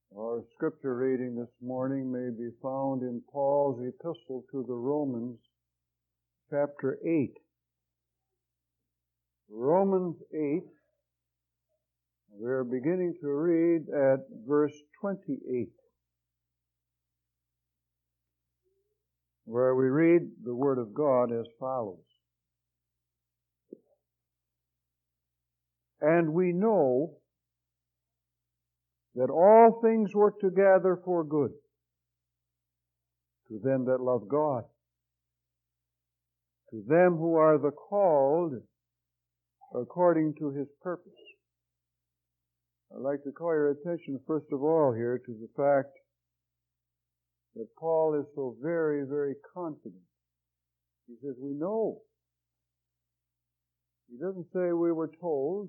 Our scripture reading this morning may be found in Paul's epistle to the Romans, chapter 8. Romans 8, we're beginning to read at verse 28, where we read the Word of God as follows. And we know that all things work together for good to them that love God, to them who are the called according to His purpose. I'd like to call your attention first of all here to the fact that Paul is so very, very confident. He says, we know. He doesn't say we were told.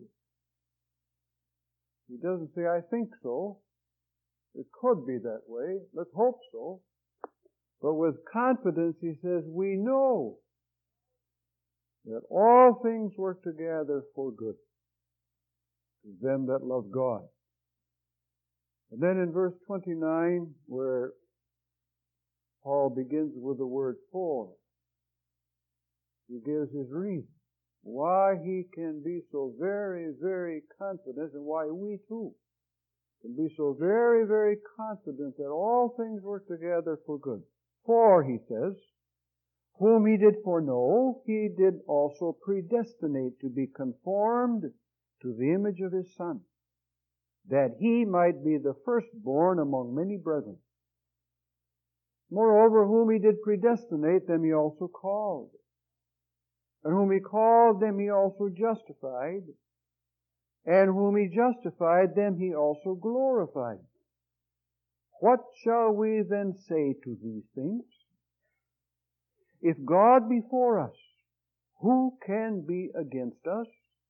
He doesn't say, I think so. It could be that way. Let's hope so. But with confidence, he says, we know that all things work together for good to them that love God. And then in verse 29, where Paul begins with the word for, he gives his reason why he can be so very, very confident, and why we too can be so very, very confident that all things work together for good. For, he says, whom he did foreknow, he did also predestinate to be conformed to the image of his Son, that he might be the firstborn among many brethren. Moreover, whom he did predestinate, them he also called. And whom he called, them he also justified. And whom he justified, them he also glorified. What shall we then say to these things? If God be for us, who can be against us?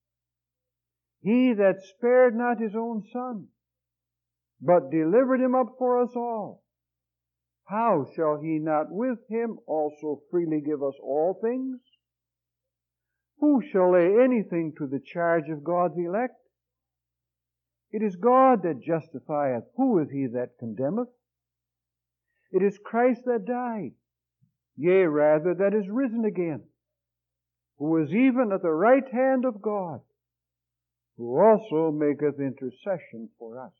He that spared not his own Son, but delivered him up for us all, how shall he not with him also freely give us all things? Who shall lay anything to the charge of God's elect? It is God that justifieth. Who is he that condemneth? It is Christ that died, yea, rather, that is risen again, who is even at the right hand of God, who also maketh intercession for us.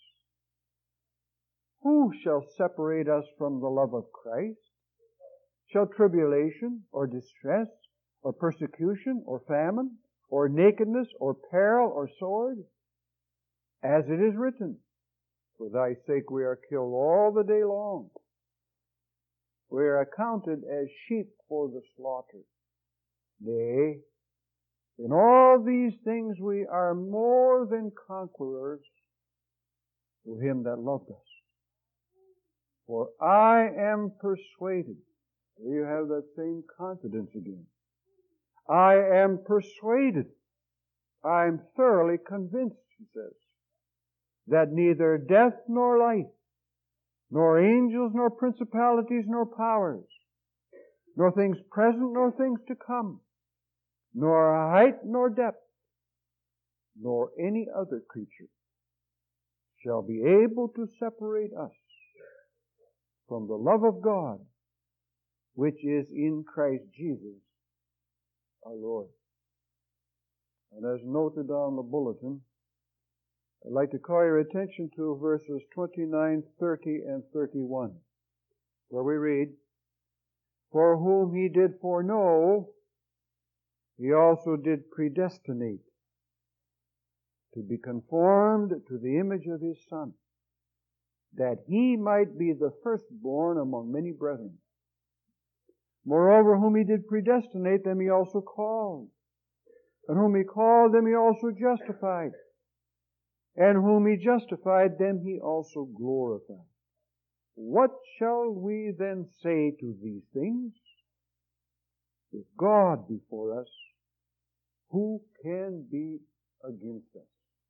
Who shall separate us from the love of Christ? Shall tribulation, or distress, or persecution, or famine, or nakedness, or peril, or sword? As it is written, for thy sake we are killed all the day long. We are accounted as sheep for the slaughter. Nay, in all these things we are more than conquerors through him that loved us. For I am persuaded. Here you have that same confidence again. I am persuaded. I am thoroughly convinced, he says, that neither death nor life, nor angels, nor principalities, nor powers, nor things present, nor things to come, nor height, nor depth, nor any other creature shall be able to separate us from the love of God, which is in Christ Jesus our Lord. And as noted on the bulletin, I'd like to call your attention to verses 29, 30, and 31, where we read, For whom he did foreknow, he also did predestinate to be conformed to the image of his Son, that he might be the firstborn among many brethren. Moreover, whom he did predestinate, them he also called. And whom he called, them he also justified. And whom he justified, them he also glorified. What shall we then say to these things? If God be for us, who can be against us?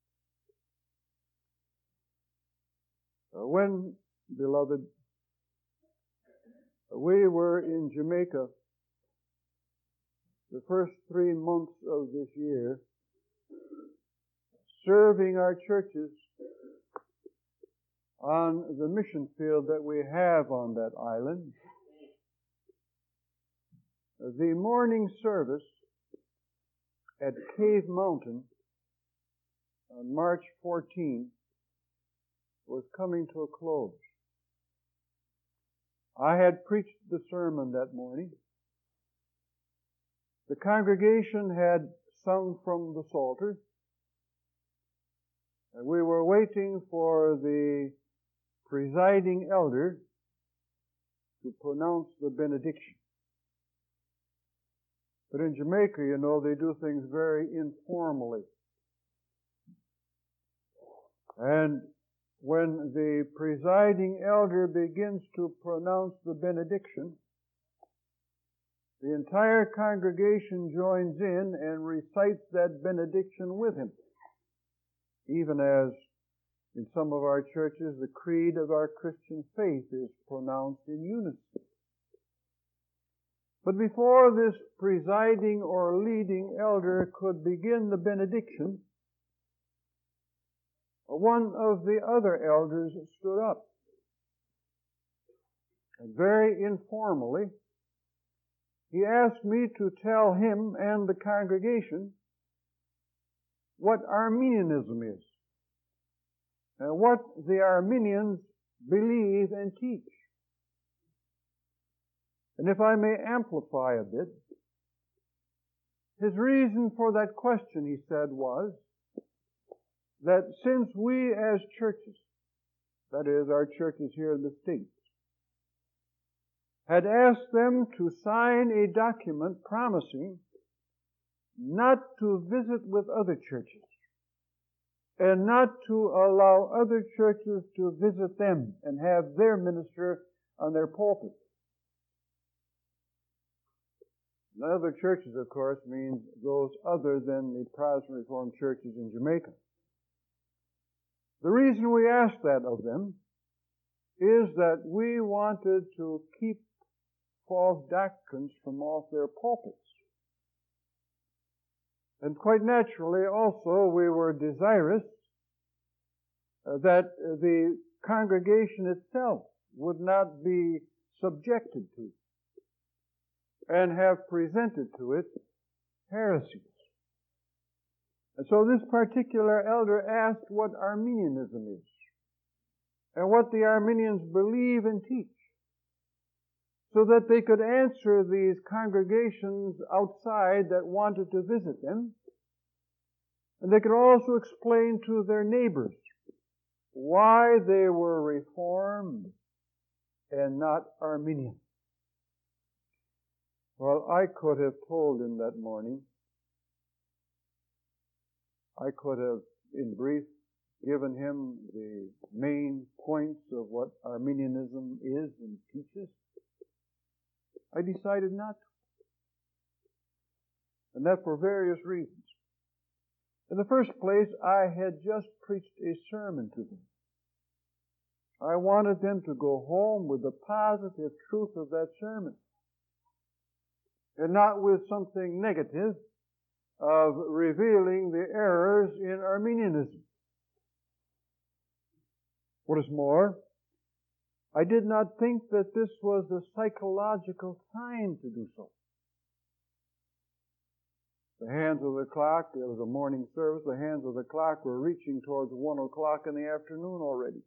When, beloved, we were in Jamaica the first 3 months of this year, serving our churches on the mission field that we have on that island. The morning service at Cave Mountain on March 14 was coming to a close. I had preached the sermon that morning. The congregation had sung from the Psalter, and we were waiting for the presiding elder to pronounce the benediction. But in Jamaica, you know, they do things very informally. And when the presiding elder begins to pronounce the benediction, the entire congregation joins in and recites that benediction with him. Even as in some of our churches, the creed of our Christian faith is pronounced in unison. But before this presiding or leading elder could begin the benediction, one of the other elders stood up. And very informally, he asked me to tell him and the congregation what Arminianism is, and what the Arminians believe and teach. And if I may amplify a bit, his reason for that question, he said, was that since we as churches, that is, our churches here in the States, had asked them to sign a document promising not to visit with other churches and not to allow other churches to visit them and have their minister on their pulpit. And other churches, of course, means those other than the Protestant Reformed churches in Jamaica. The reason we asked that of them is that we wanted to keep false doctrines from off their pulpits. And quite naturally, also, we were desirous that the congregation itself would not be subjected to and have presented to it heresies. And so this particular elder asked what Arminianism is and what the Arminians believe and teach, so that they could answer these congregations outside that wanted to visit them, and they could also explain to their neighbors why they were Reformed and not Arminian. Well, I could have told him that morning. I could have, in brief, given him the main points of what Arminianism is and teaches. I decided not to. And that for various reasons. In the first place, I had just preached a sermon to them. I wanted them to go home with the positive truth of that sermon, and not with something negative of revealing the errors in Arminianism. What is more, I did not think that this was the psychological time to do so. The hands of the clock, it was a morning service, the hands of the clock were reaching towards 1 o'clock in the afternoon already.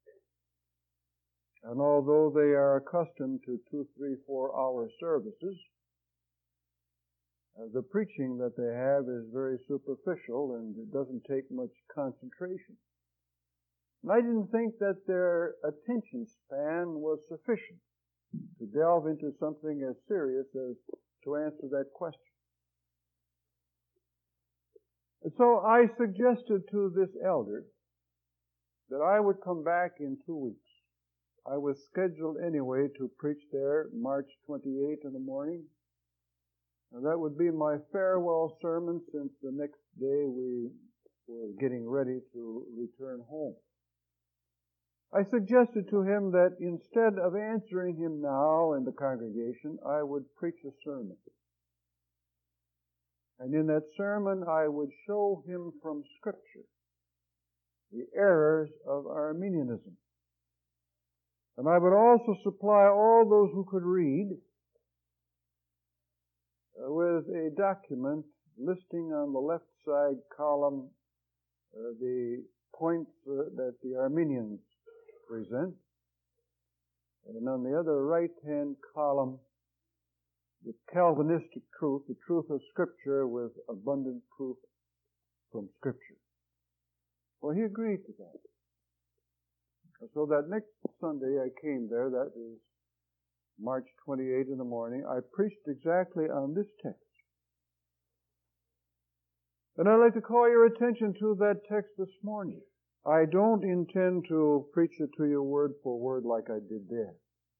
And although they are accustomed to 2, 3, 4-hour services, the preaching that they have is very superficial and it doesn't take much concentration. And I didn't think that their attention span was sufficient to delve into something as serious as to answer that question. And so I suggested to this elder that I would come back in 2 weeks. I was scheduled anyway to preach there March 28 in the morning. And that would be my farewell sermon, since the next day we were getting ready to return home. I suggested to him that instead of answering him now in the congregation, I would preach a sermon. And in that sermon, I would show him from Scripture the errors of Arminianism And I would also supply all those who could read with a document listing on the left side column the points that the Arminians present, and on the other right-hand column the Calvinistic truth, the truth of Scripture with abundant proof from Scripture. Well, he agreed to that. So that next Sunday I came there, that is March 28 in the morning, I preached exactly on this text. And I'd like to call your attention to that text this morning. I don't intend to preach it to you word for word like I did there.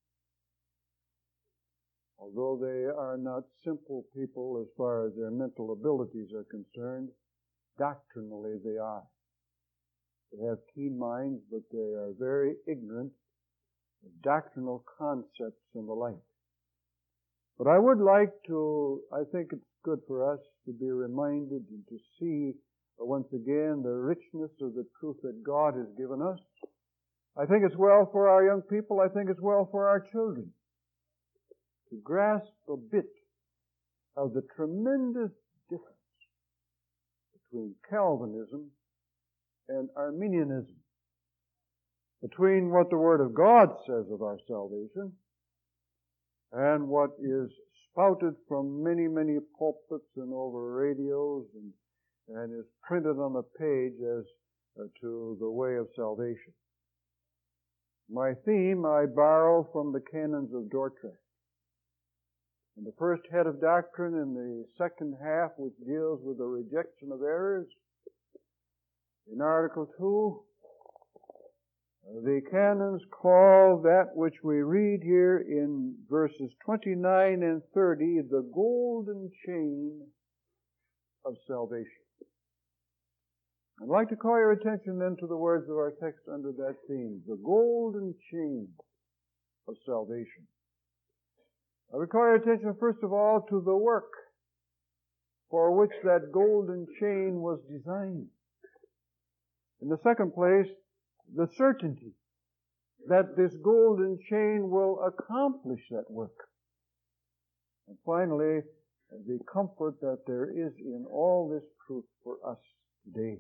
Although they are not simple people as far as their mental abilities are concerned, doctrinally they are. They have keen minds, but they are very ignorant of doctrinal concepts and the like. But I would like to, I think it's good for us to be reminded and to see once again the richness of the truth that God has given us. I think it's well for our young people, I think it's well for our children to grasp a bit of the tremendous difference between Calvinism and Arminianism, between what the Word of God says of our salvation and what is spouted from many, many pulpits and over radios and is printed on the page as to the way of salvation. My theme I borrow from the canons of Dordrecht. And the first head of doctrine in the second half, which deals with the rejection of errors, in Article 2, the canons call that which we read here in verses 29 and 30 the golden chain of salvation. I'd like to call your attention then to the words of our text under that theme, the golden chain of salvation. I would call your attention first of all to the work for which that golden chain was designed. In the second place, the certainty that this golden chain will accomplish that work. And finally, the comfort that there is in all this truth for us today.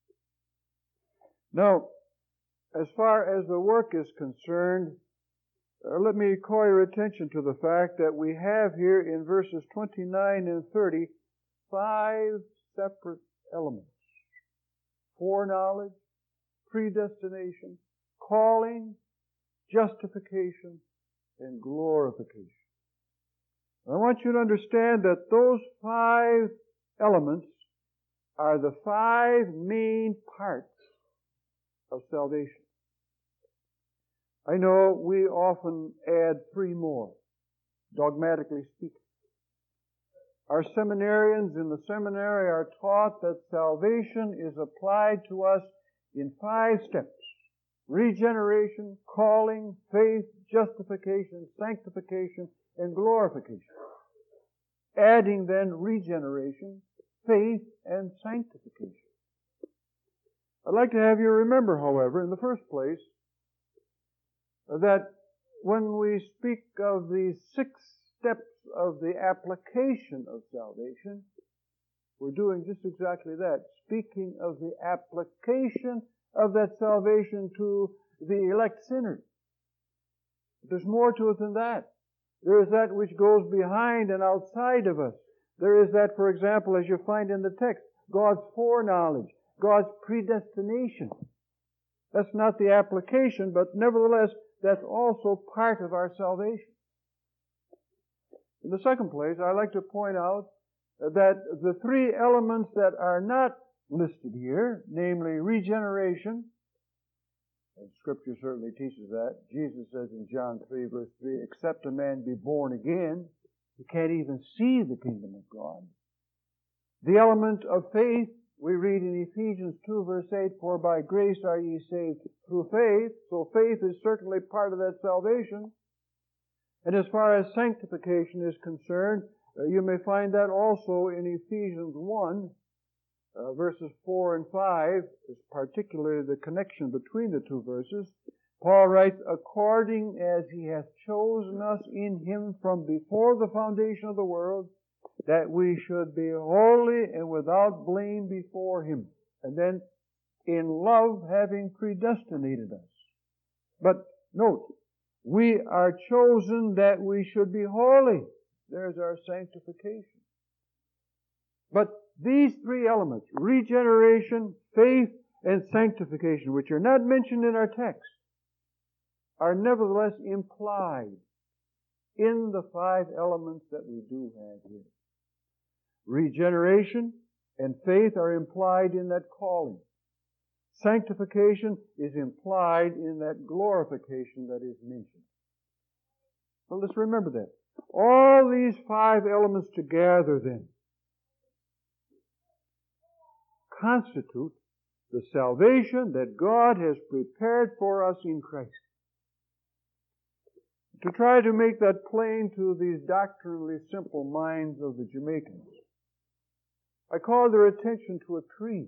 Now, as far as the work is concerned, let me call your attention to the fact that we have here in verses 29 and 30 5 separate elements. Foreknowledge, predestination, calling, justification, and glorification. I want you to understand that those 5 elements are the 5 main parts of salvation. I know we often add 3 more, dogmatically speaking. Our seminarians in the seminary are taught that salvation is applied to us in 5 steps: regeneration, calling, faith, justification, sanctification, and glorification. Adding then regeneration, faith, and sanctification. I'd like to have you remember, however, in the first place, that when we speak of the 6 steps of the application of salvation, we're doing just exactly that, speaking of the application of that salvation to the elect sinners. There's more to it than that. There is that which goes behind and outside of us. There is that, for example, as you find in the text, God's foreknowledge, God's predestination. That's not the application, but nevertheless, that's also part of our salvation. In the second place, I'd like to point out that the 3 elements that are not listed here, namely regeneration, and Scripture certainly teaches that. Jesus says in John 3, verse 3, except a man be born again, he can't even see the kingdom of God. The element of faith, we read in Ephesians 2, verse 8, for by grace are ye saved through faith. So faith is certainly part of that salvation. And as far as sanctification is concerned, you may find that also in Ephesians 1, verses 4 and 5, is particularly the connection between the 2 verses. Paul writes, according as He hath chosen us in Him from before the foundation of the world, that we should be holy and without blame before Him. And then, in love, having predestinated us. But note, we are chosen that we should be holy. There's our sanctification. But these three elements, regeneration, faith, and sanctification, which are not mentioned in our text, are nevertheless implied in the five elements that we do have here. Regeneration and faith are implied in that calling. Sanctification is implied in that glorification that is mentioned. So let's remember that. All these five elements together then constitute the salvation that God has prepared for us in Christ. To try to make that plain to these doctrinally simple minds of the Jamaicans, I call their attention to a tree.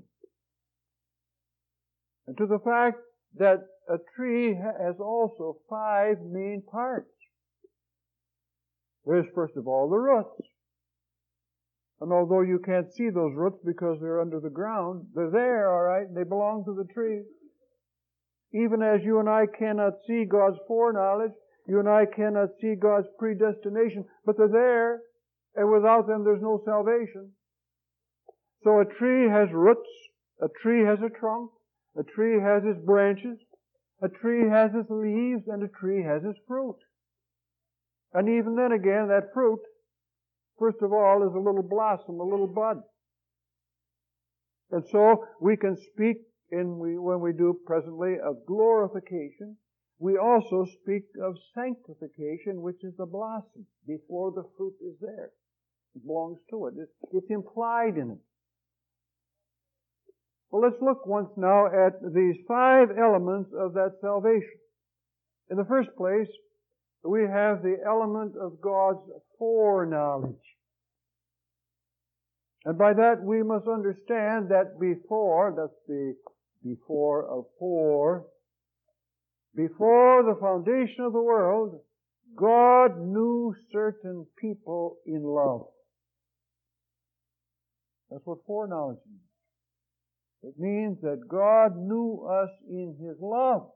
And to the fact that a tree has also five main parts. There's first of all the roots. And although you can't see those roots because they're under the ground, they're there, all right, and they belong to the tree. Even as you and I cannot see God's foreknowledge, you and I cannot see God's predestination, but they're there, and without them there's no salvation. So a tree has roots, a tree has a trunk, a tree has its branches, a tree has its leaves, and a tree has its fruit. And even then again, that fruit, first of all, is a little blossom, a little bud. And so we can speak when we do presently of glorification. We also speak of sanctification, which is the blossom before the fruit is there. It belongs to it. It's implied in it. Well, let's look once now at these five elements of that salvation. In the first place, we have the element of God's foreknowledge. And by that we must understand that before, that's the before of fore, before the foundation of the world, God knew certain people in love. That's what foreknowledge means. It means that God knew us in His love.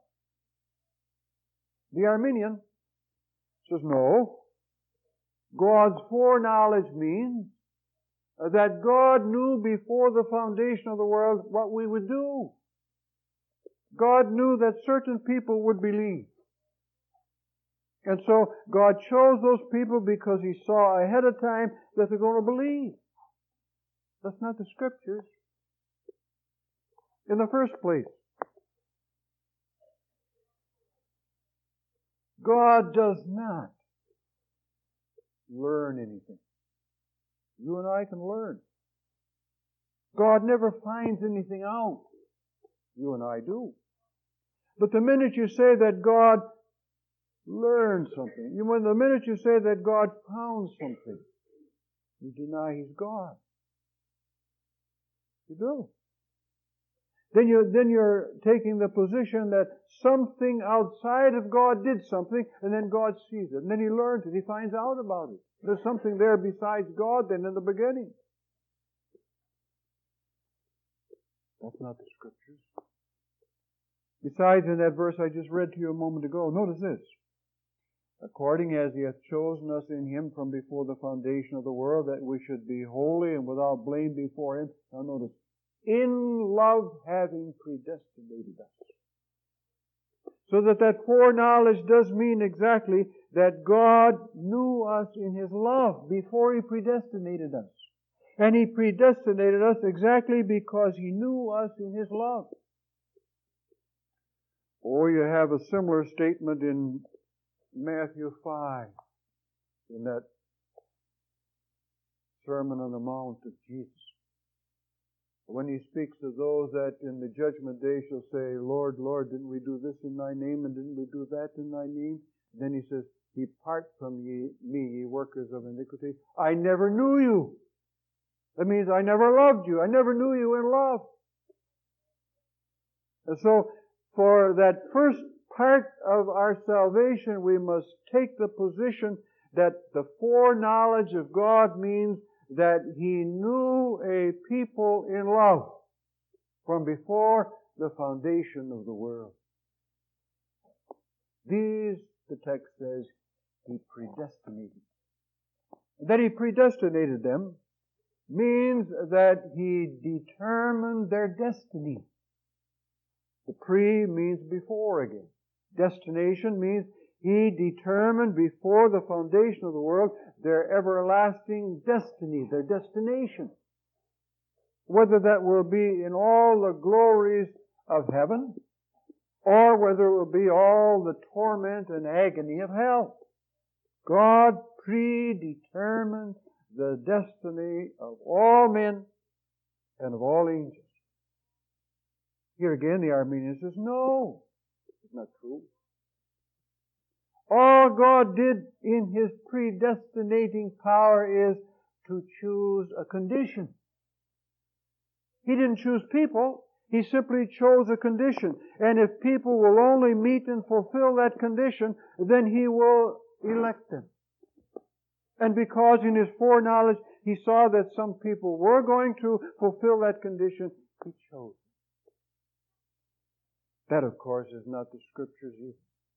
The Arminian says, no. God's foreknowledge means that God knew before the foundation of the world what we would do. God knew that certain people would believe. And so God chose those people because He saw ahead of time that they're going to believe. That's not the Scriptures. In the first place, God does not learn anything. You and I can learn. God never finds anything out. You and I do. But the minute you say that God learned something, the minute you say that God found something, you deny He's God. You do. Then you're taking the position that something outside of God did something, and then God sees it. And then He learns it. He finds out about it. There's something there besides God than in the beginning. That's not the Scriptures. Besides, in that verse I just read to you a moment ago, notice this. According as He hath chosen us in Him from before the foundation of the world, that we should be holy and without blame before Him. Now notice, in love having predestinated us. So that foreknowledge does mean exactly that God knew us in His love before He predestinated us. And He predestinated us exactly because He knew us in His love. Or you have a similar statement in Matthew 5, in that Sermon on the Mount of Jesus. When He speaks to those that in the judgment day shall say, Lord, Lord, didn't we do this in Thy name, and didn't we do that in Thy name? Then He says, depart from me, ye workers of iniquity. I never knew you. That means I never loved you. I never knew you in love. And so, for that first part of our salvation, we must take the position that the foreknowledge of God means that He knew a people in love from before the foundation of the world. These, the text says, He predestinated. That He predestinated them means that He determined their destiny. The pre means before again. Destination means He determined before the foundation of the world their everlasting destiny, their destination. Whether that will be in all the glories of heaven, or whether it will be all the torment and agony of hell. God predetermined the destiny of all men and of all angels. Here again, the Arminian says, no, it's not true. All God did in His predestinating power is to choose a condition. He didn't choose people. He simply chose a condition. And if people will only meet and fulfill that condition, then He will elect them. And because in His foreknowledge He saw that some people were going to fulfill that condition, He chose them. That, of course, is not the Scriptures either.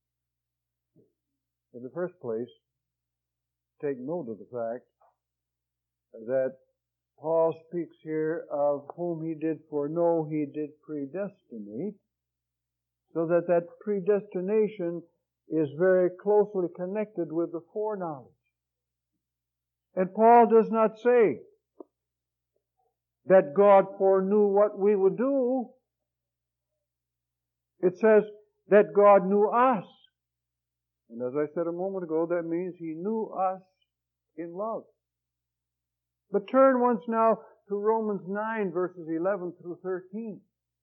In the first place, take note of the fact that Paul speaks here of whom He did foreknow, He did predestinate, so that that predestination is very closely connected with the foreknowledge. And Paul does not say that God foreknew what we would do. It says that God knew us. And as I said a moment ago, that means He knew us in love. But turn once now to Romans 9, verses 11 through 13.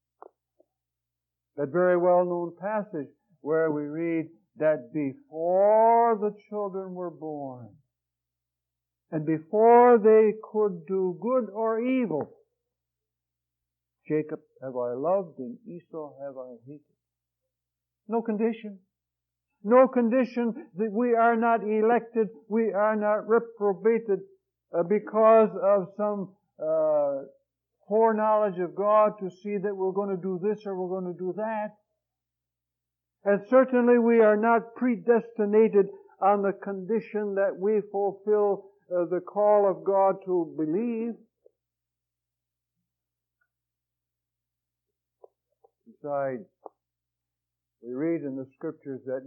That very well-known passage where we read that before the children were born, and before they could do good or evil, Jacob have I loved and Esau have I hated. No condition. No condition that we are not elected, we are not reprobated because of some foreknowledge of God to see that we're going to do this or we're going to do that. And certainly we are not predestinated on the condition that we fulfill the call of God to believe. Besides, we read in the Scriptures that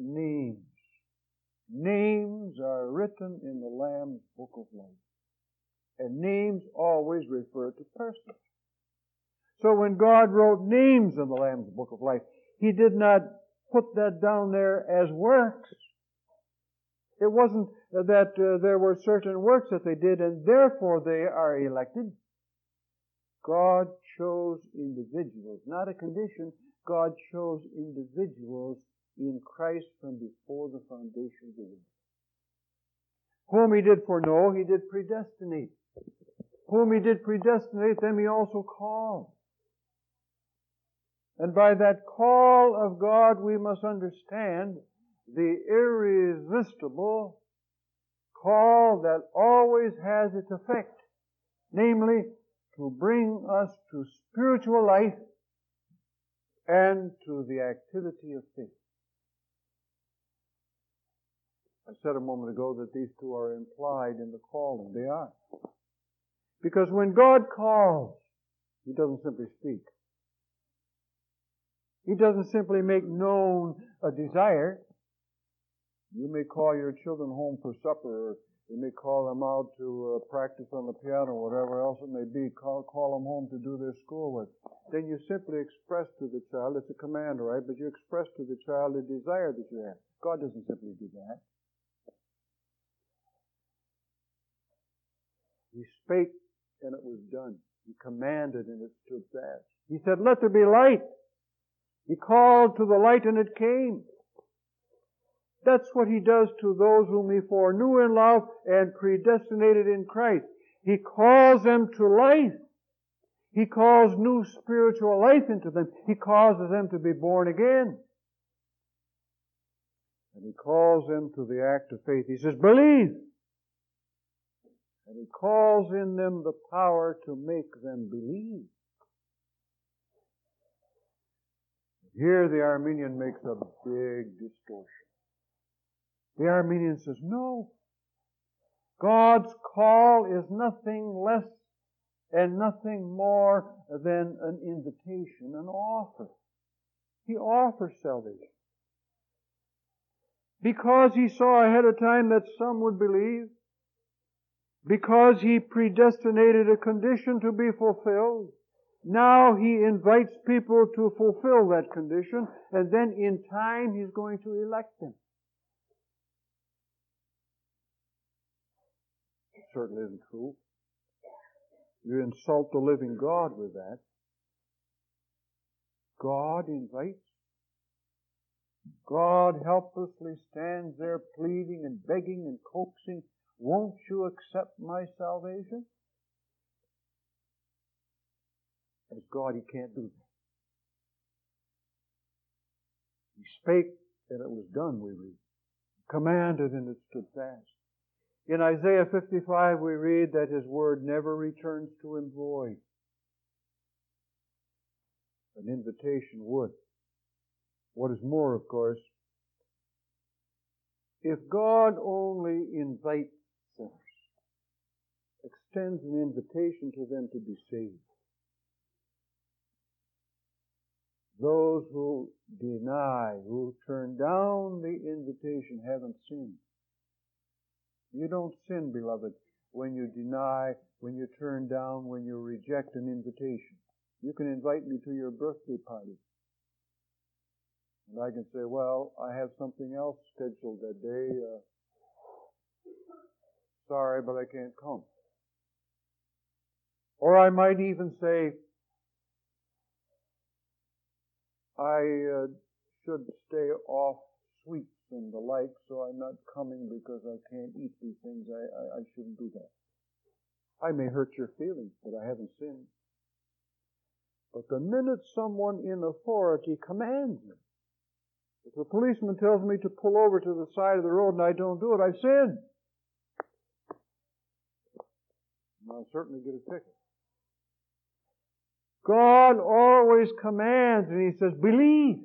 names are written in the Lamb's Book of Life. And names always refer to persons. So when God wrote names in the Lamb's Book of Life, He did not put that down there as works. It wasn't that there were certain works that they did and therefore they are elected. God chose individuals, not a condition. God chose individuals in Christ from before the foundation of the world. Whom He did foreknow, He did predestinate. Whom He did predestinate, them He also called. And by that call of God, we must understand the irresistible call that always has its effect, namely, to bring us to spiritual life and to the activity of faith. I said a moment ago that these two are implied in the calling. They are. Because when God calls, He doesn't simply speak. He doesn't simply make known a desire. You may call your children home for supper, or you may call them out to practice on the piano, or whatever else it may be. Call them home to do their schoolwork. Then you simply express to the child, it's a command, right? But you express to the child a desire that you have. God doesn't simply do that. He spake and it was done. He commanded and it stood fast. He said, let there be light. He called to the light and it came. That's what He does to those whom He foreknew in love and predestinated in Christ. He calls them to life. He calls new spiritual life into them. He causes them to be born again. And he calls them to the act of faith. He says, believe! And he calls in them the power to make them believe. Here the Arminian makes a big distortion. The Arminian says, no. God's call is nothing less and nothing more than an invitation, an offer. He offers salvation. Because He saw ahead of time that some would believe, because He predestinated a condition to be fulfilled, now He invites people to fulfill that condition, and then in time He's going to elect them. It certainly isn't true. You insult the living God with that. God invites. God helplessly stands there pleading and begging and coaxing, won't you accept my salvation? As God, He can't do that. He spake and it was done, we read. Commanded and it stood fast. In Isaiah 55 we read that His word never returns to Him void. An invitation would. What is more, of course, if God only invites sinners, extends an invitation to them to be saved, those who deny, who turn down the invitation, haven't sinned. You don't sin, beloved, when you deny, when you turn down, when you reject an invitation. You can invite me to your birthday party. And I can say, well, I have something else scheduled that day. Sorry, but I can't come. Or I might even say, I should stay off sweets and the like, so I'm not coming because I can't eat these things. I shouldn't do that. I may hurt your feelings, but I haven't sinned. But the minute someone in authority commands me, if the policeman tells me to pull over to the side of the road and I don't do it, I've sinned. And I'll certainly get a ticket. God always commands, and He says, believe.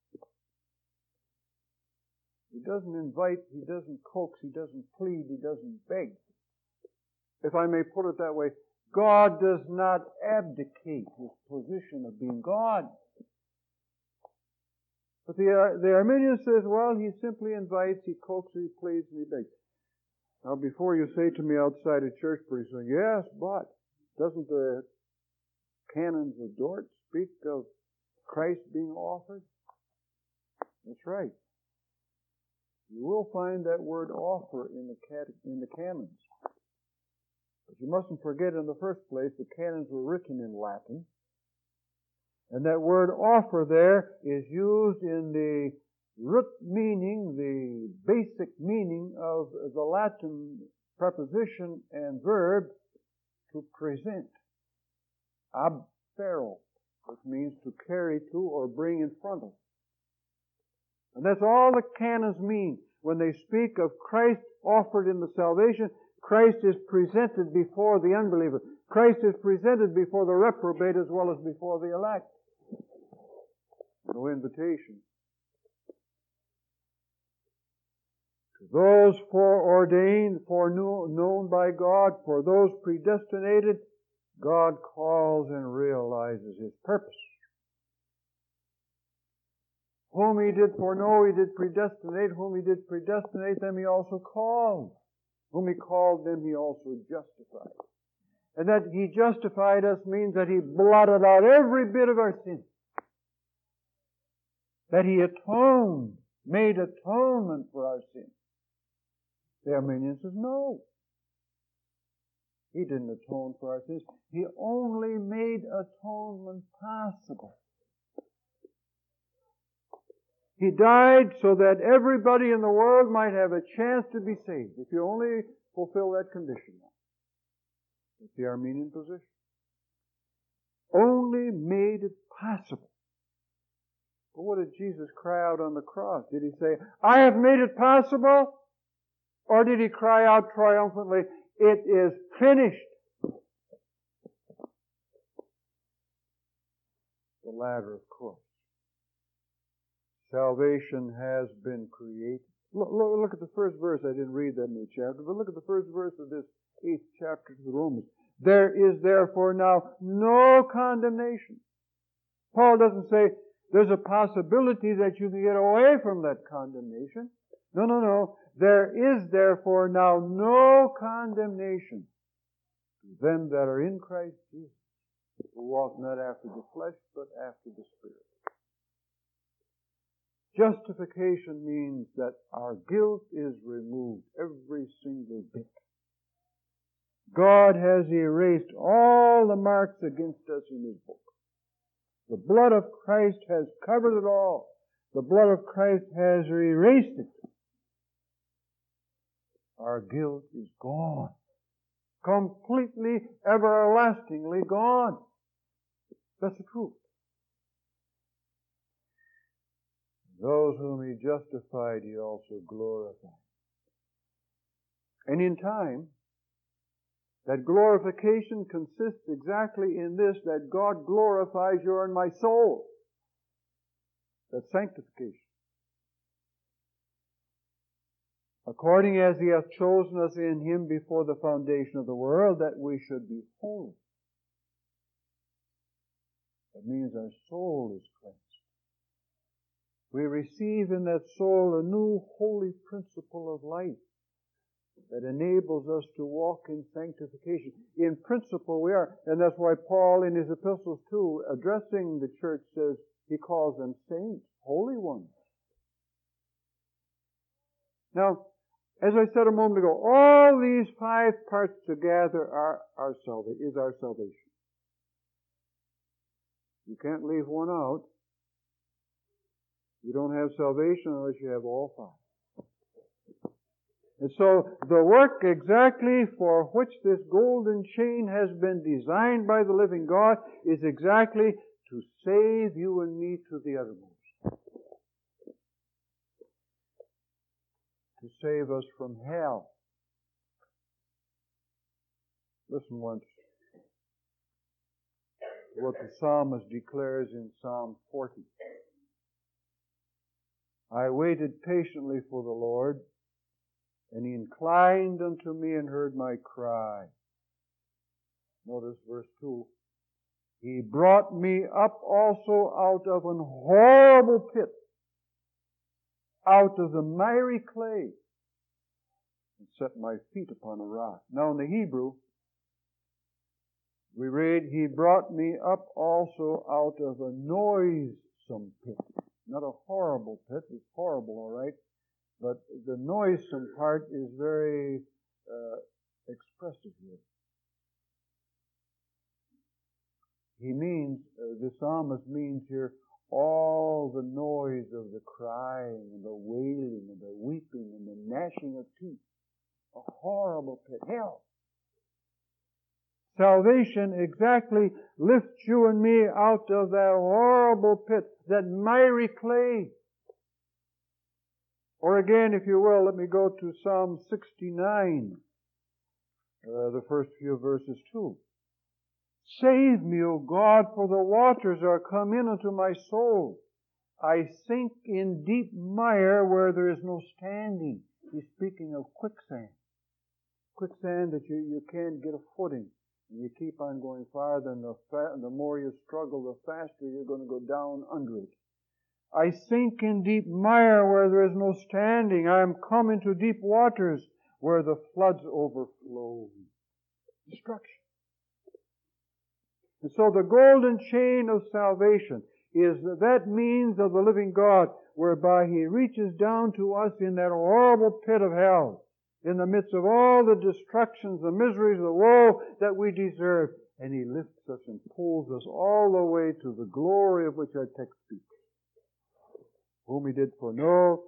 He doesn't invite, He doesn't coax, He doesn't plead, He doesn't beg. If I may put it that way, God does not abdicate His position of being God. But the Arminian says, well, He simply invites, He coaxes, He pleads, and He begs. Now, before you say to me outside of church pretty soon, yes, but doesn't the canons of Dort speak of Christ being offered? That's right. You will find that word offer in the canons. But you mustn't forget, in the first place, the canons were written in Latin. And that word offer there is used in the root meaning, the basic meaning of the Latin preposition and verb to present. Abfero, which means to carry to or bring in front of. And that's all the canons mean. When they speak of Christ offered in the salvation, Christ is presented before the unbeliever. Christ is presented before the reprobate as well as before the elect. No invitation. To those foreordained, foreknown by God, for those predestinated, God calls and realizes His purpose. Whom He did foreknow, He did predestinate. Whom He did predestinate, them He also called. Whom He called, them He also justified. And that He justified us means that He blotted out every bit of our sin. That He atoned, made atonement for our sin. The Arminian says, no. He didn't atone for our sins. He only made atonement possible. He died so that everybody in the world might have a chance to be saved. If you only fulfill that condition. That's the Arminian position. Only made it possible But what did Jesus cry out on the cross? Did he say, I have made it possible? Or did he cry out triumphantly, it is finished? The latter, of course. Salvation has been created. Look at the first verse. I didn't read that in the chapter, but look at the first verse of this 8th chapter of the Romans. There is therefore now no condemnation. Paul doesn't say there's a possibility that you can get away from that condemnation. No. There is therefore now no condemnation to them that are in Christ Jesus, who walk not after the flesh, but after the Spirit. Justification means that our guilt is removed, every single bit. God has erased all the marks against us in His book. The blood of Christ has covered it all. The blood of Christ has erased it. Our guilt is gone. Completely, everlastingly gone. That's the truth. Those whom He justified, He also glorified. And in time, that glorification consists exactly in this, that God glorifies your and my soul. That's sanctification. According as He hath chosen us in Him before the foundation of the world, that we should be holy. That means our soul is cleansed. We receive in that soul a new holy principle of life that enables us to walk in sanctification. In principle we are, and that's why Paul in his epistles too, addressing the church, says he calls them saints, holy ones. Now, as I said a moment ago, all these 5 parts together are our salvation. You can't leave one out. You don't have salvation unless you have all 5. And so the work exactly for which this golden chain has been designed by the living God is exactly to save you and me to the uttermost. To save us from hell. Listen once to what the psalmist declares in Psalm 40. I waited patiently for the Lord, and He inclined unto me and heard my cry. Notice verse 2. He brought me up also out of an horrible pit, out of the miry clay, and set my feet upon a rock. Now in the Hebrew, we read, He brought me up also out of a noisome pit. Not a horrible pit. It's horrible, all right. But the noisome part is very expressive here. He means, the psalmist means here, all the noise of the crying and the wailing and the weeping and the gnashing of teeth. A horrible pit. Hell. Salvation exactly lifts you and me out of that horrible pit, that miry clay. Or again, if you will, let me go to Psalm 69, the first few verses too. Save me, O God, for the waters are come in unto my soul. I sink in deep mire where there is no standing. He's speaking of quicksand. Quicksand that you can't get a footing. And you keep on going farther, and the more you struggle, the faster you're going to go down under it. I sink in deep mire where there is no standing. I am come into deep waters where the floods overflow. Destruction. And so the golden chain of salvation is that means of the living God whereby He reaches down to us in that horrible pit of hell, in the midst of all the destructions, the miseries, the woe that we deserve, and He lifts us and pulls us all the way to the glory of which our text speaks. Whom He did foreknow,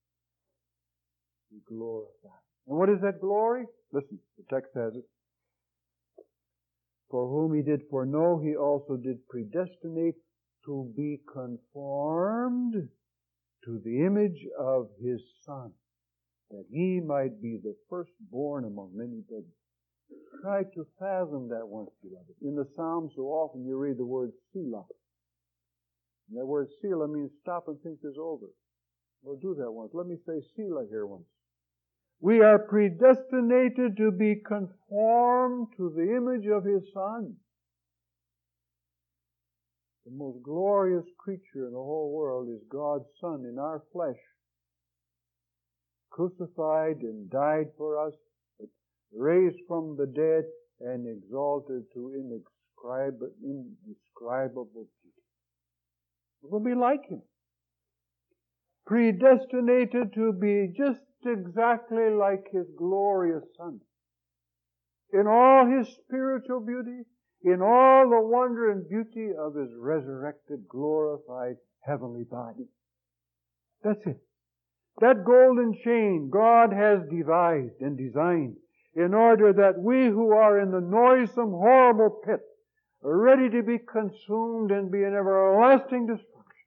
He glorified. And what is that glory? Listen, the text has it. For whom He did foreknow, He also did predestinate to be conformed to the image of His Son, that He might be the firstborn among many brethren. Try to fathom that once, beloved. In the Psalms, so often you read the word Selah. And that word Selah means stop and think this over. We'll do that once. Let me say Selah here once. We are predestinated to be conformed to the image of His Son. The most glorious creature in the whole world is God's Son in our flesh, crucified and died for us, raised from the dead, and exalted to indescribable beauty. We'll be like Him. Predestinated to be just exactly like His glorious Son. In all His spiritual beauty, in all the wonder and beauty of His resurrected, glorified, heavenly body. That's it. That golden chain God has devised and designed in order that we who are in the noisome, horrible pit are ready to be consumed and be in everlasting destruction.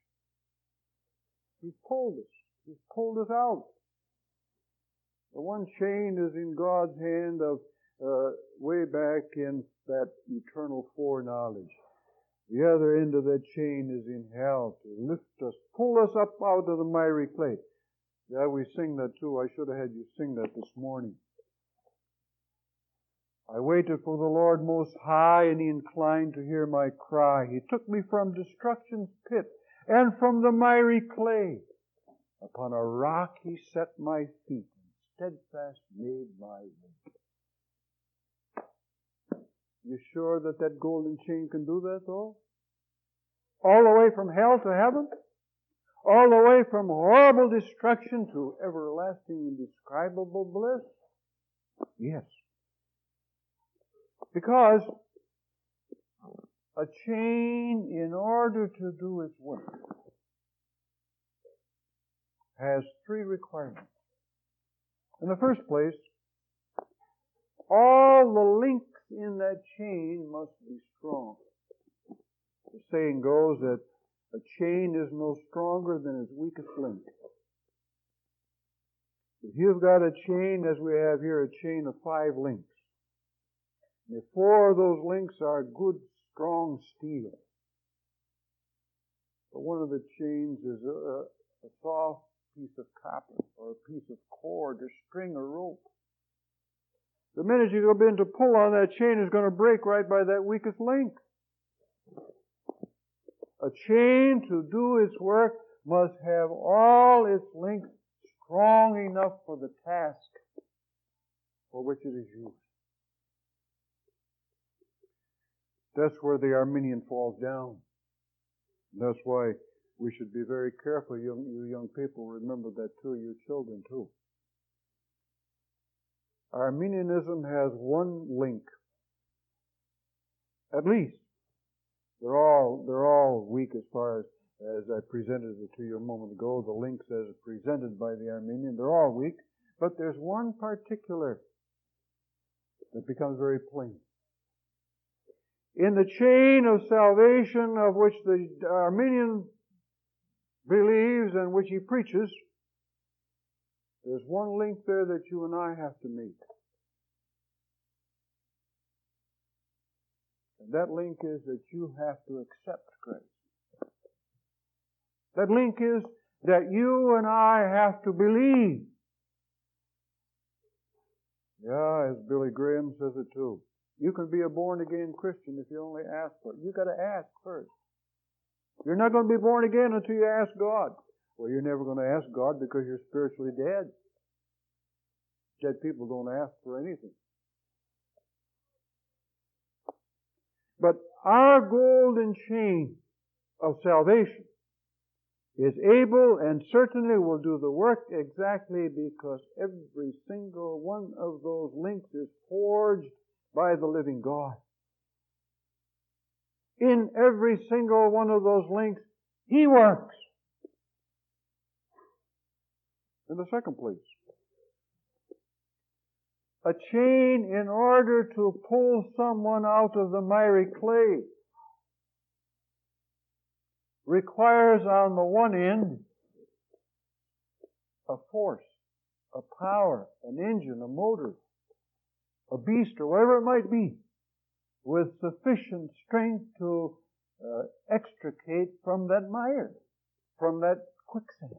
He's pulled us. He's pulled us out. The one chain is in God's hand of way back in that eternal foreknowledge. The other end of that chain is in hell to lift us, pull us up out of the miry clay. Yeah, we sing that too. I should have had you sing that this morning. I waited for the Lord Most High, and He inclined to hear my cry. He took me from destruction's pit and from the miry clay. Upon a rock He set my feet, and steadfast made my way. You sure that that golden chain can do that, though? All the way from hell to heaven? All the way from horrible destruction to everlasting, indescribable bliss? Yes. Because a chain, in order to do its work, has three requirements. In the first place, all the links in that chain must be strong. The saying goes that a chain is no stronger than its weakest link. If you've got a chain, as we have here, a chain of 5 links, and if 4 of those links are good, strong steel, but one of the chains is a soft piece of copper or a piece of cord or string or rope, the minute you go in to pull on that chain is going to break right by that weakest link. A chain, to do its work, must have all its links strong enough for the task for which it is used. That's where the Arminian falls down. That's why we should be very careful, you young people, remember that too, you children too. Arminianism has one link, at least. They're all weak as far as I presented it to you a moment ago. The links as presented by the Arminian, they're all weak. But there's one particular that becomes very plain. In the chain of salvation of which the Arminian believes and which he preaches, there's one link there that you and I have to meet. And that link is that you have to accept grace. That link is that you and I have to believe. Yeah, as Billy Graham says it too. You can be a born-again Christian if you only ask for it. You've got to ask first. You're not going to be born again until you ask God. Well, you're never going to ask God because you're spiritually dead. Dead people don't ask for anything. But our golden chain of salvation is able and certainly will do the work exactly because every single one of those links is forged by the living God. In every single one of those links, He works. In the second place, a chain, in order to pull someone out of the miry clay, requires on the one end a force, a power, an engine, a motor, a beast, or whatever it might be, with sufficient strength to extricate from that mire, from that quicksand.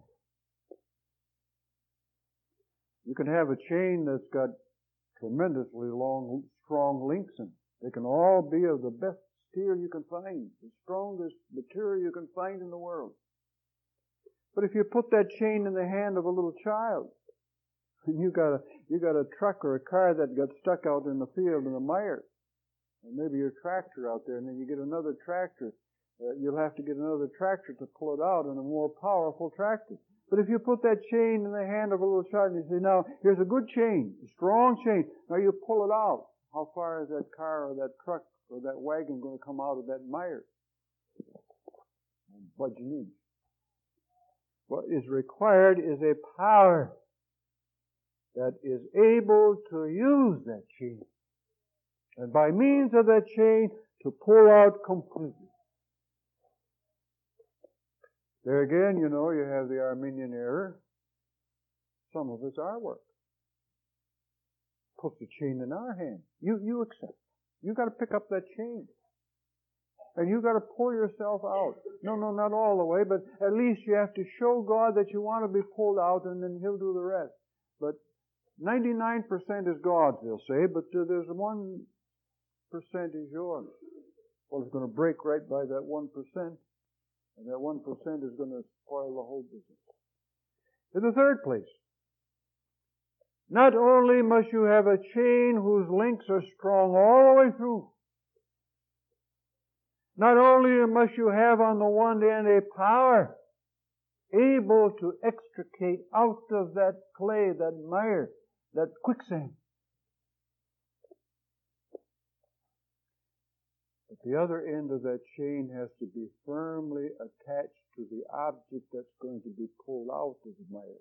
You can have a chain that's got tremendously long, strong links in it. They can all be of the best steel you can find, the strongest material you can find in the world. But if you put that chain in the hand of a little child, and you got a truck or a car that got stuck out in the field in the mire, and maybe your tractor out there, and then you get another tractor, you'll have to get another tractor to pull it out, and a more powerful tractor. But if you put that chain in the hand of a little child and you say, now, here's a good chain, a strong chain. Now you pull it out. How far is that car or that truck or that wagon going to come out of that mire? Budge an inch. What is required is a power that is able to use that chain. And by means of that chain, to pull out completely. There again, you know, you have the Arminian error. Some of it's our work. Put the chain in our hand. You accept. You got to pick up that chain. And you got to pull yourself out. No, not all the way, but at least you have to show God that you want to be pulled out, and then He'll do the rest. But 99% is God's, they'll say, but there's 1% is yours. Well, it's going to break right by that 1%. And that 1% is going to spoil the whole business. In the third place, not only must you have a chain whose links are strong all the way through, not only must you have on the one end a power able to extricate out of that clay, that mire, that quicksand, but the other end of that chain has to be firmly attached to the object that's going to be pulled out of the mire.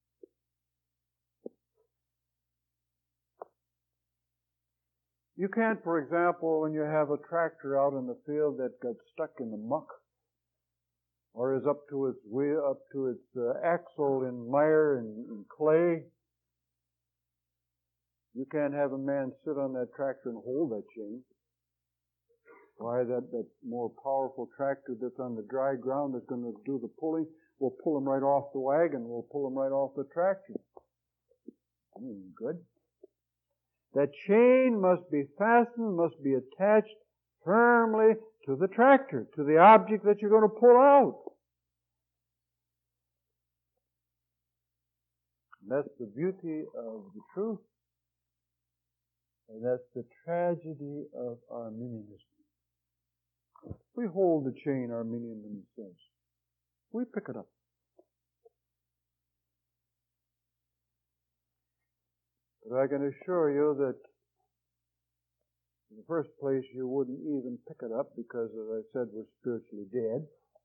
You can't, for example, when you have a tractor out in the field that got stuck in the muck, or is up to its wheel, up to its axle in mire and clay, you can't have a man sit on that tractor and hold that chain. Why, that more powerful tractor that's on the dry ground that's going to do the pulling will pull him right off the wagon, will pull him right off the tractor. Good. That chain must be fastened, must be attached firmly to the tractor, to the object that you're going to pull out. And that's the beauty of the truth, and that's the tragedy of Arminianism. We hold the chain, Arminianism says. We pick it up. But I can assure you that in the first place you wouldn't even pick it up because, as I said, we're spiritually dead.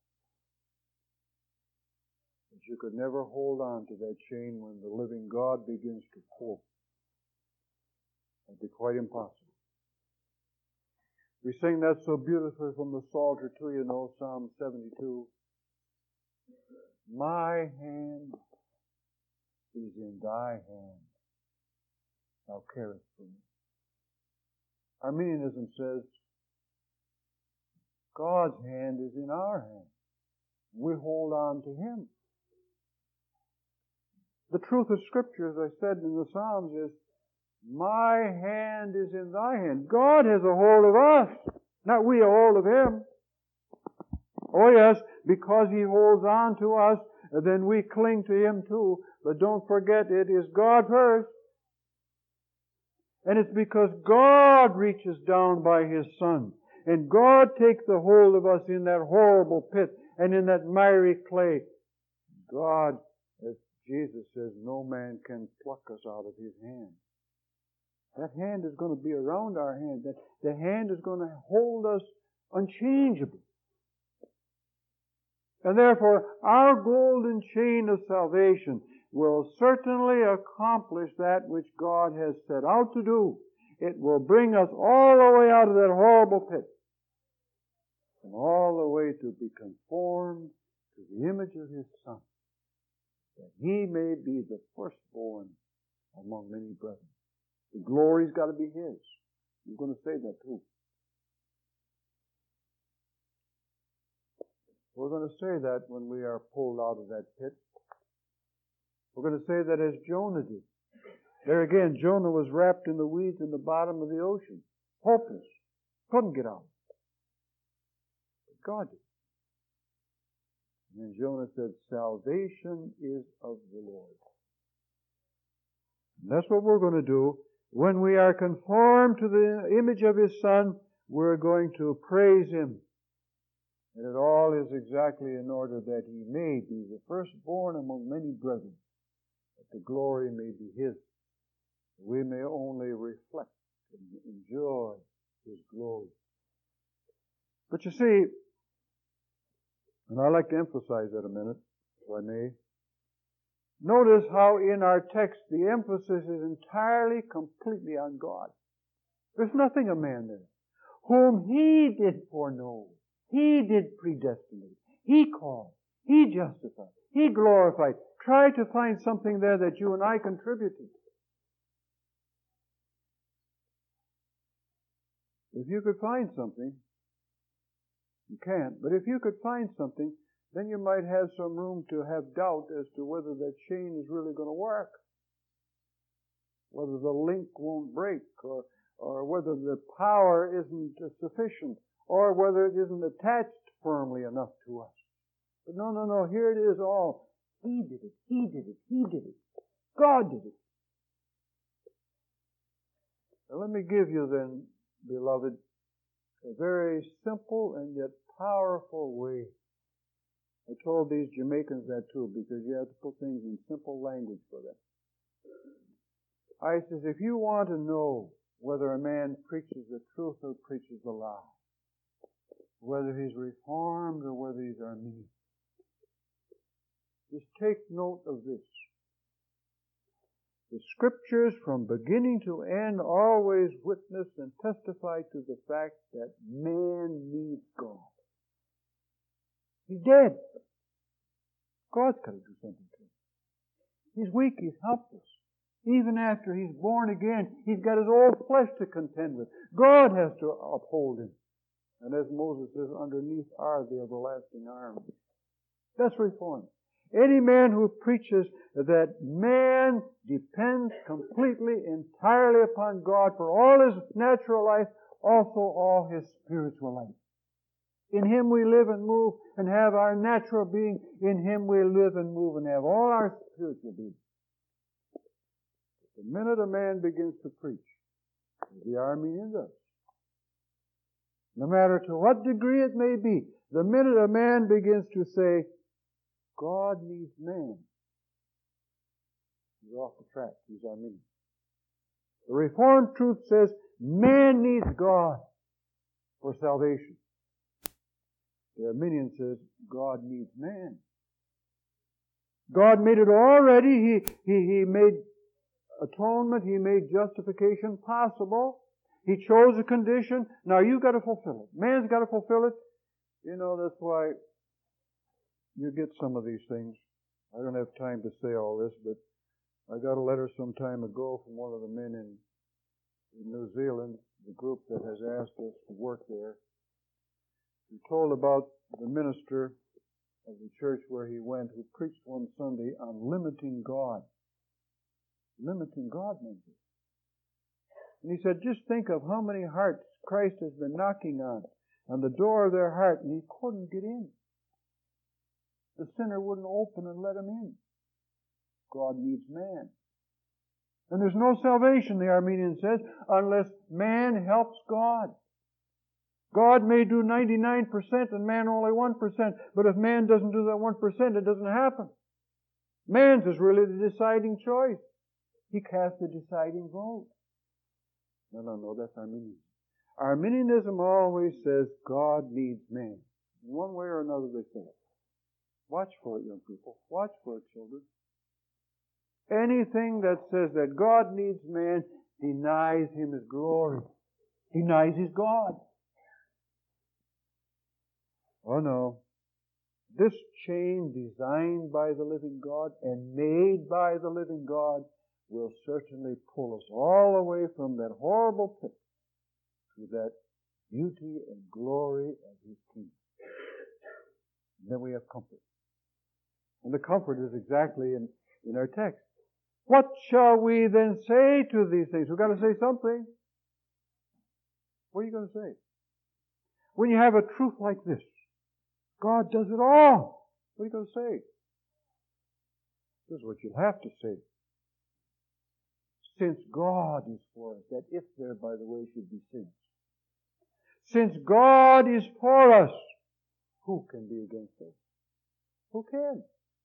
But you could never hold on to that chain when the living God begins to pull. It'd be quite impossible. We sing that so beautifully from the Psalter too, you know, Psalm 72. My hand is in thy hand. Thou carest for me. Arminianism says God's hand is in our hand. We hold on to Him. The truth of Scripture, as I said in the Psalms, is my hand is in thy hand. God has a hold of us, not we a hold of Him. Oh yes, because He holds on to us, then we cling to Him too. But don't forget, it is God first. And it's because God reaches down by His Son. And God takes the hold of us in that horrible pit and in that miry clay. God, as Jesus says, no man can pluck us out of His hand. That hand is going to be around our hand. The hand is going to hold us unchangeably. And therefore, our golden chain of salvation will certainly accomplish that which God has set out to do. It will bring us all the way out of that horrible pit. and all the way to be conformed to the image of His Son, that He may be the firstborn among many brethren. The glory's got to be His. I'm going to say that too. We're going to say that when we are pulled out of that pit. We're going to say that as Jonah did. There again, Jonah was wrapped in the weeds in the bottom of the ocean. Hopeless. Couldn't get out. But God did. And then Jonah said, salvation is of the Lord. And that's what we're going to do. When we are conformed to the image of His Son, we're going to praise Him. And it all is exactly in order that He may be the firstborn among many brethren, that the glory may be His. We may only reflect and enjoy His glory. But you see, and I'd like to emphasize that a minute, if I may. Notice how in our text the emphasis is entirely, completely on God. There's nothing of man there. Whom He did foreknow, He did predestinate, He called, He justified, He glorified. Try to find something there that you and I contributed. If you could find something, you can't, but if you could find something, then you might have some room to have doubt as to whether that chain is really going to work. Whether the link won't break, or whether the power isn't sufficient, or whether it isn't attached firmly enough to us. But no, here it is all. He did it, He did it, He did it. God did it. Now let me give you then, beloved, a very simple and yet powerful way. I told these Jamaicans that too, because you have to put things in simple language for them. I says, if you want to know whether a man preaches the truth or preaches the lie, whether he's reformed or whether he's Arminian, just take note of this. The Scriptures from beginning to end always witness and testify to the fact that man needs God. He's dead. God's got to do something to him. He's weak, he's helpless. Even after he's born again, he's got his old flesh to contend with. God has to uphold him. And as Moses says, underneath are the everlasting arms. That's reform. Any man who preaches that man depends completely, entirely upon God for all his natural life, also all his spiritual life. In Him we live and move and have our natural being. In Him we live and move and have all our spiritual being. The minute a man begins to preach, as the Arminian does, no matter to what degree it may be, the minute a man begins to say, God needs man, he's off the track. He's Arminian. The Reformed truth says man needs God for salvation. The Arminian says God needs man. God made it already. He made atonement. He made justification possible. He chose a condition. Now you've got to fulfill it. Man's got to fulfill it. You know, that's why you get some of these things. I don't have time to say all this, but I got a letter some time ago from one of the men in New Zealand, the group that has asked us to work there. He told about the minister of the church where he went, who preached one Sunday on limiting God. Limiting God, means it. And he said, just think of how many hearts Christ has been knocking on the door of their heart, and he couldn't get in. The sinner wouldn't open and let him in. God needs man. And there's no salvation, the Arminian says, unless man helps God. God may do 99% and man only 1%, but if man doesn't do that 1%, it doesn't happen. Man's is really the deciding choice. He casts the deciding vote. No, that's Arminianism. Arminianism always says God needs man. In one way or another they say it. Watch for it, young people. Watch for it, children. Anything that says that God needs man denies Him His glory. Denies His God. Oh no. This chain designed by the living God and made by the living God will certainly pull us all the way from that horrible pit to that beauty and glory of His kingdom. And then we have comfort. And the comfort is exactly in our text. What shall we then say to these things? We've got to say something. What are you going to say? When you have a truth like this, God does it all. What are you going to say? This is what you'll have to say. Since God is for us, that if there, by the way, should be sins. Since God is for us, who can be against us? Who can?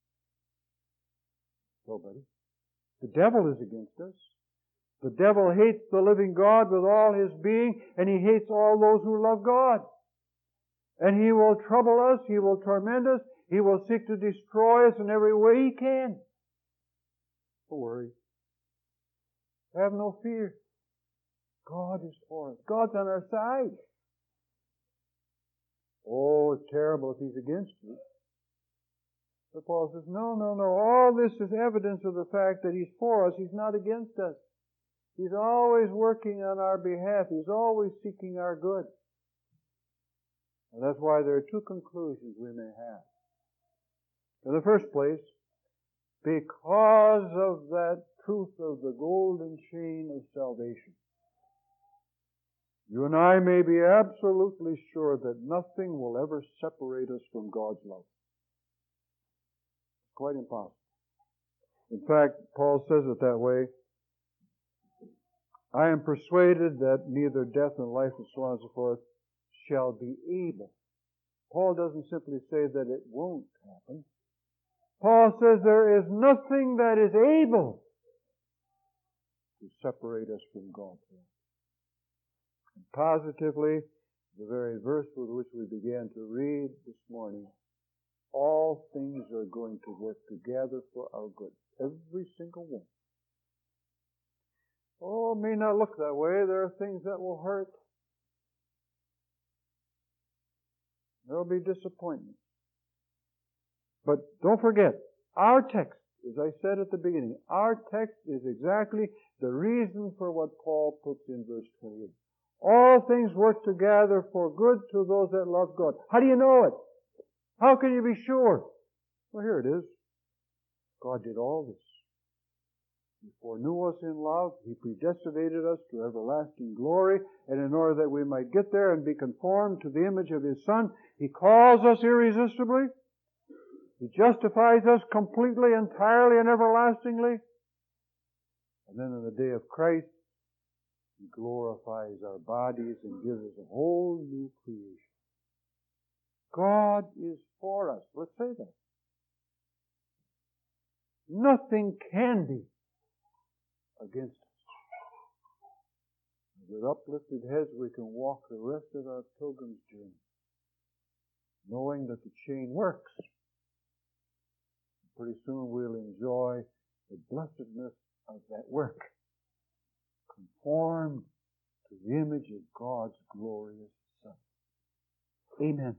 Nobody. The devil is against us. The devil hates the living God with all his being, and he hates all those who love God. And he will trouble us, he will torment us, he will seek to destroy us in every way he can. Don't worry. Have no fear. God is for us. God's on our side. Oh, it's terrible if He's against you. But Paul says, no. All this is evidence of the fact that He's for us. He's not against us. He's always working on our behalf. He's always seeking our good. And that's why there are two conclusions we may have. In the first place, because of that truth of the golden chain of salvation, you and I may be absolutely sure that nothing will ever separate us from God's love. It's quite impossible. In fact, Paul says it that way. I am persuaded that neither death nor life and so on and so forth shall be able. Paul doesn't simply say that it won't happen. Paul says there is nothing that is able to separate us from God's love. And positively, the very verse with which we began to read this morning, all things are going to work together for our good. Every single one. Oh, it may not look that way. There are things that will hurt. There will be disappointment. But don't forget, our text, as I said at the beginning, our text is exactly the reason for what Paul puts in verse 28. All things work together for good to those that love God. How do you know it? How can you be sure? Well, here it is. God did all this. He foreknew us in love. He predestinated us to everlasting glory. And in order that we might get there and be conformed to the image of His Son, He calls us irresistibly. He justifies us completely, entirely, and everlastingly. And then in the day of Christ, He glorifies our bodies and gives us a whole new creation. God is for us. Let's say that. Nothing can be against us. With uplifted heads, we can walk the rest of our pilgrim's journey, knowing that the chain works. Pretty soon we'll enjoy the blessedness of that work, conformed to the image of God's glorious Son. Amen.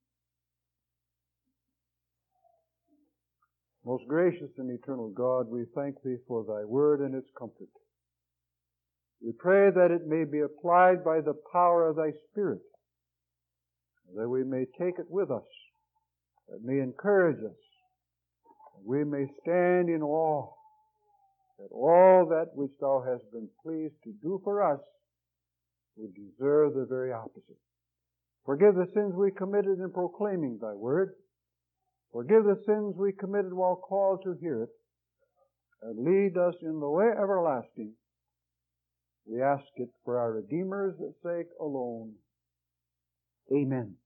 Most gracious and eternal God, we thank Thee for Thy word and its comfort. We pray that it may be applied by the power of Thy Spirit, that we may take it with us, that it may encourage us, that we may stand in awe that all that which Thou hast been pleased to do for us would deserve the very opposite. Forgive the sins we committed in proclaiming Thy word. Forgive the sins we committed while called to hear it, and lead us in the way everlasting. We ask it for our Redeemer's sake alone. Amen.